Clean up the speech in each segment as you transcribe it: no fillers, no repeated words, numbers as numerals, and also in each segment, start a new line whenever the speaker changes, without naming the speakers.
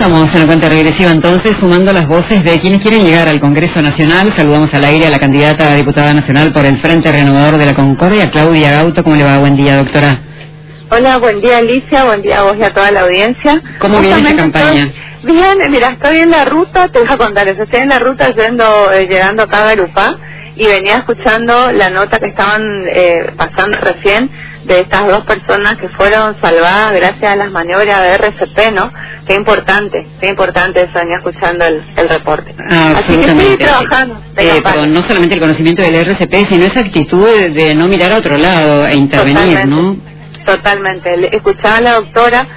estamos en la cuenta regresiva entonces, sumando las voces de quienes quieren llegar al Congreso Nacional. Saludamos al aire a la candidata a diputada nacional por el Frente Renovador de la Concordia, Claudia Gauto. ¿Cómo le va? Buen día, doctora.
Hola, buen día Alicia, buen día a vos y a toda la audiencia.
¿Cómo viene esta campaña?
Bien, mira, estoy en la ruta, te voy a contar eso, estoy en la ruta llegando acá a Garupá y venía escuchando la nota que estaban pasando recién de estas dos personas que fueron salvadas gracias a las maniobras de RCP, ¿no? Qué importante eso, venía escuchando el reporte. Así que estoy trabajando.
Pero no solamente el conocimiento del RCP, sino esa actitud de no mirar a otro lado e intervenir, ¿no?
Totalmente. Escuchaba a la doctora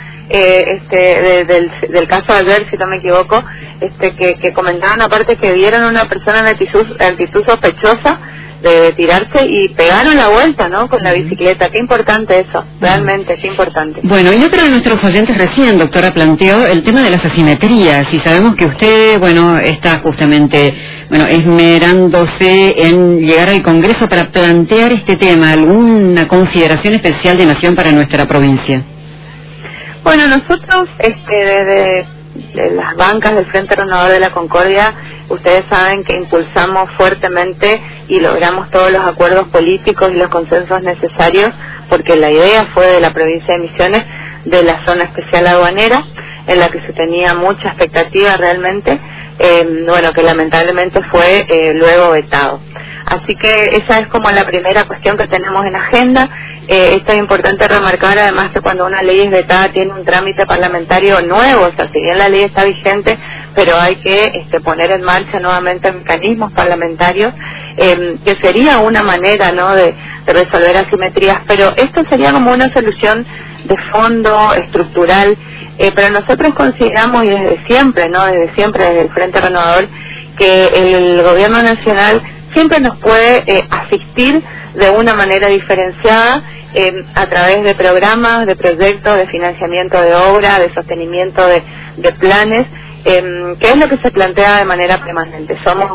del caso de ayer, si no me equivoco, que comentaban aparte que vieron a una persona en actitud sospechosa de tirarse y pegaron la vuelta, ¿no? Con la bicicleta. Qué importante eso, realmente, qué importante.
Bueno, y otro de nuestros oyentes recién, doctora, planteó el tema de las asimetrías, y sabemos que usted, está justamente, esmerándose en llegar al Congreso para plantear este tema. ¿Alguna consideración especial de Nación para nuestra provincia?
Bueno, nosotros, desde las bancas del Frente Renovador de la Concordia, ustedes saben que impulsamos fuertemente y logramos todos los acuerdos políticos y los consensos necesarios, porque la idea fue de la provincia de Misiones, de la zona especial aduanera, en la que se tenía mucha expectativa realmente, que lamentablemente fue luego vetado. Así que esa es como la primera cuestión que tenemos en agenda. Esto es importante remarcar además que cuando una ley es vetada tiene un trámite parlamentario nuevo, o sea, si bien la ley está vigente, pero hay que poner en marcha nuevamente mecanismos parlamentarios, que sería una manera, ¿no?, de resolver asimetrías, pero esto sería como una solución de fondo, estructural, pero nosotros consideramos, y desde siempre, desde el Frente Renovador, que el gobierno nacional siempre nos puede asistir de una manera diferenciada a través de programas, de proyectos, de financiamiento de obra, de sostenimiento de planes, que es lo que se plantea de manera permanente.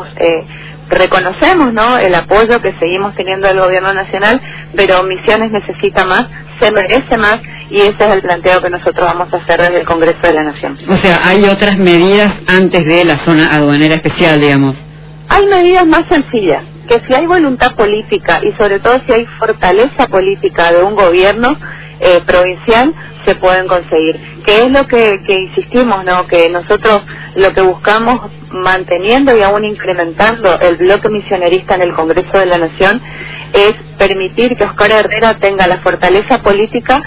Reconocemos, ¿no?, el apoyo que seguimos teniendo del gobierno nacional, pero Misiones necesita más, se merece más, y ese es el planteo que nosotros vamos a hacer desde el Congreso de la Nación.
O sea, hay otras medidas antes de la zona aduanera especial, digamos.
Hay medidas más sencillas, que si hay voluntad política y sobre todo si hay fortaleza política de un gobierno provincial, se pueden conseguir. Que es lo que insistimos, ¿no?, que nosotros lo que buscamos, manteniendo y aún incrementando el bloque misionerista en el Congreso de la Nación, es permitir que Oscar Herrera tenga la fortaleza política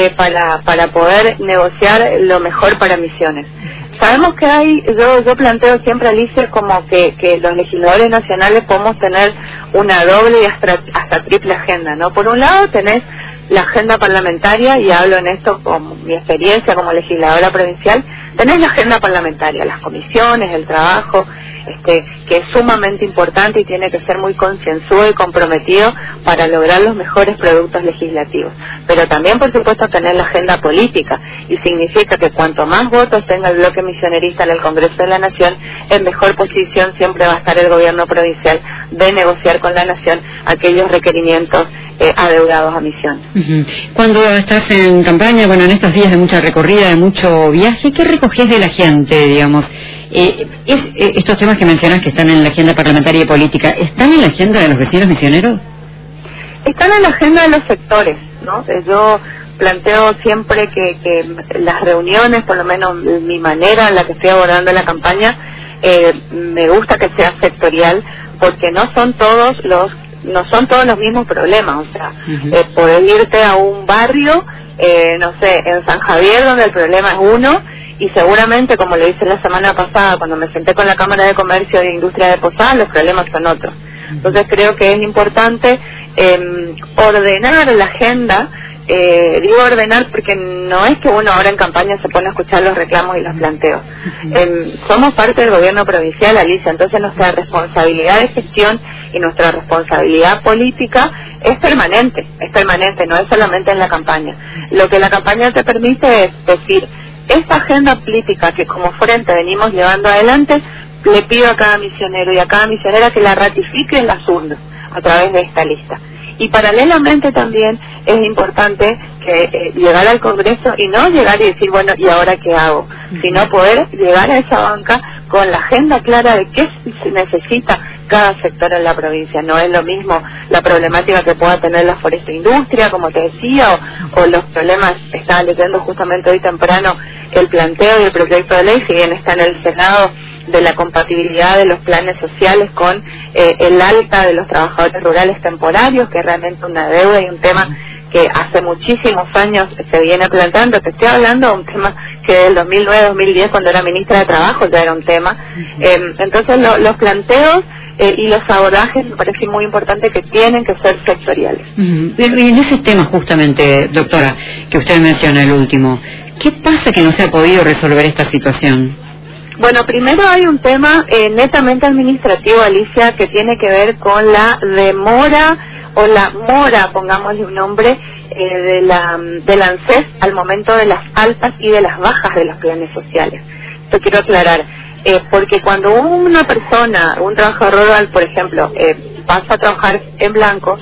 para poder negociar lo mejor para Misiones. Sabemos que yo planteo siempre, Alicia, como que los legisladores nacionales podemos tener una doble y hasta triple agenda, ¿no? Por un lado tenés la agenda parlamentaria, y hablo en esto con mi experiencia como legisladora provincial, tenés la agenda parlamentaria, las comisiones, el trabajo, que es sumamente importante y tiene que ser muy concienzudo y comprometido para lograr los mejores productos legislativos. Pero también, por supuesto, tener la agenda política, y significa que cuanto más votos tenga el bloque misionerista en el Congreso de la Nación, en mejor posición siempre va a estar el gobierno provincial de negociar con la Nación aquellos requerimientos adeudados a Misiones.
Cuando estás en campaña, en estos días de mucha recorrida, de mucho viaje, ¿qué recoges de la gente, digamos? Estos temas que mencionas que están en la agenda parlamentaria y política, ¿están en la agenda de los vecinos misioneros?
Están en la agenda de los sectores, ¿no? Yo planteo siempre que las reuniones, por lo menos mi manera en la que estoy abordando la campaña, me gusta que sea sectorial, porque no son todos los mismos problemas. O sea, poder irte a un barrio, en San Javier, donde el problema es uno, y seguramente, como lo hice la semana pasada cuando me senté con la Cámara de Comercio e Industria de Posadas, los problemas son otros. Entonces creo que es importante ordenar la agenda. Digo ordenar porque no es que uno ahora en campaña se pone a escuchar los reclamos y los planteos. Somos parte del gobierno provincial, Alicia, entonces nuestra responsabilidad de gestión y nuestra responsabilidad política es permanente, no es solamente en la campaña. Lo que la campaña te permite es decir, esta agenda política que como frente venimos llevando adelante, le pido a cada misionero y a cada misionera que la ratifique en las urnas a través de esta lista. Y paralelamente también es importante que llegar al Congreso y no llegar y decir, bueno, ¿y ahora qué hago? Sino poder llegar a esa banca con la agenda clara de qué se necesita cada sector en la provincia. No es lo mismo la problemática que pueda tener la foresta industria, como te decía, o los problemas, estaba leyendo justamente hoy temprano el planteo del proyecto de ley, si bien está en el Senado, de la compatibilidad de los planes sociales con el alta de los trabajadores rurales temporarios, que es realmente una deuda y un tema que hace muchísimos años se viene planteando. Te estoy hablando de un tema que del 2009-2010, cuando era ministra de Trabajo, ya era un tema. Entonces los planteos y los abordajes me parece muy importante que tienen que ser sectoriales.
Y en ese tema justamente, doctora, que usted menciona el último, ¿qué pasa que no se ha podido resolver esta situación?
Bueno, primero hay un tema netamente administrativo, Alicia, que tiene que ver con la demora o la mora, pongámosle un nombre, de la ANSES al momento de las altas y de las bajas de los planes sociales. Esto quiero aclarar, porque cuando una persona, un trabajador rural, por ejemplo, pasa a trabajar en blanco,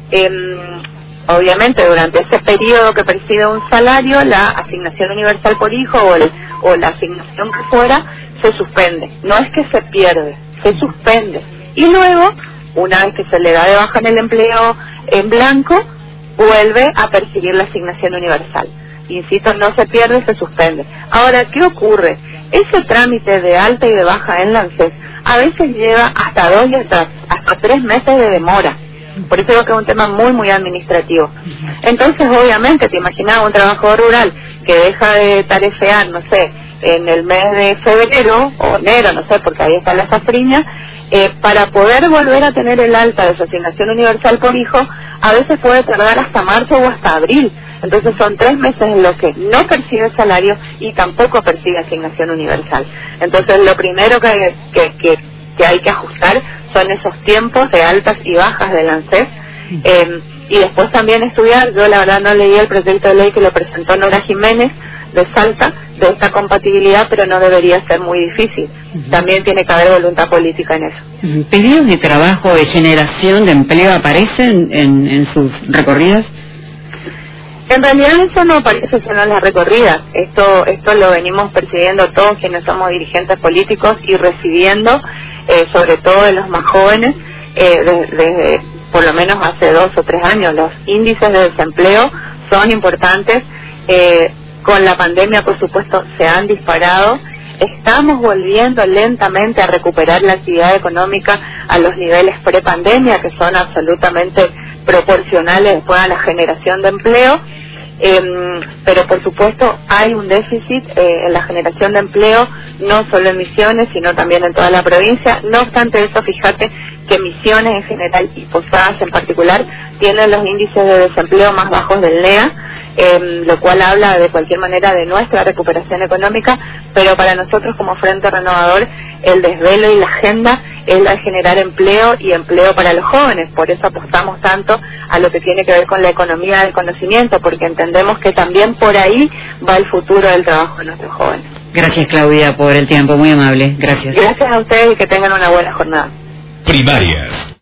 obviamente durante ese periodo que percibe un salario, la asignación universal por hijo o la asignación que fuera se suspende. No es que se pierde, se suspende. Y luego, una vez que se le da de baja en el empleo en blanco, vuelve a percibir la asignación universal. Insisto, no se pierde, se suspende. Ahora, ¿qué ocurre? Ese trámite de alta y de baja en la ANSES a veces lleva hasta 2 y hasta 3 meses de demora. Por eso digo que es un tema muy, muy administrativo. Entonces, obviamente, te imaginaba un trabajador rural que deja de tarefear, no sé, en el mes de febrero o enero, no sé, porque ahí está la safriña, para poder volver a tener el alta de su asignación universal por hijo, a veces puede tardar hasta marzo o hasta abril. Entonces son 3 meses en los que no percibe salario y tampoco percibe asignación universal. Entonces lo primero que hay que ajustar son esos tiempos de altas y bajas del ANSES, y después también estudiar. Yo la verdad no leí el proyecto de ley que lo presentó Nora Jiménez de Salta, de esta compatibilidad, pero no debería ser muy difícil. También tiene que haber voluntad política en eso.
¿Pedidos de trabajo, de generación de empleo aparecen en sus recorridas?
En realidad eso no aparece solo en las recorridas. Esto lo venimos percibiendo todos quienes somos dirigentes políticos y recibiendo, sobre todo de los más jóvenes, desde por lo menos hace 2 o 3 años. Los índices de desempleo son importantes. Con la pandemia, por supuesto, se han disparado. Estamos volviendo lentamente a recuperar la actividad económica a los niveles prepandemia, que son absolutamente proporcionales después a la generación de empleo. Pero por supuesto hay un déficit en la generación de empleo, no solo en Misiones, sino también en toda la provincia. No obstante eso, fíjate que Misiones en general y Posadas en particular tienen los índices de desempleo más bajos del NEA, lo cual habla de cualquier manera de nuestra recuperación económica, pero para nosotros como Frente Renovador el desvelo y la agenda es la de generar empleo y empleo para los jóvenes. Por eso apostamos tanto a lo que tiene que ver con la economía del conocimiento, porque entendemos que también por ahí va el futuro del trabajo de nuestros jóvenes.
Gracias, Claudia, por el tiempo, muy amable. Gracias.
Gracias a ustedes y que tengan una buena jornada.
Primarias.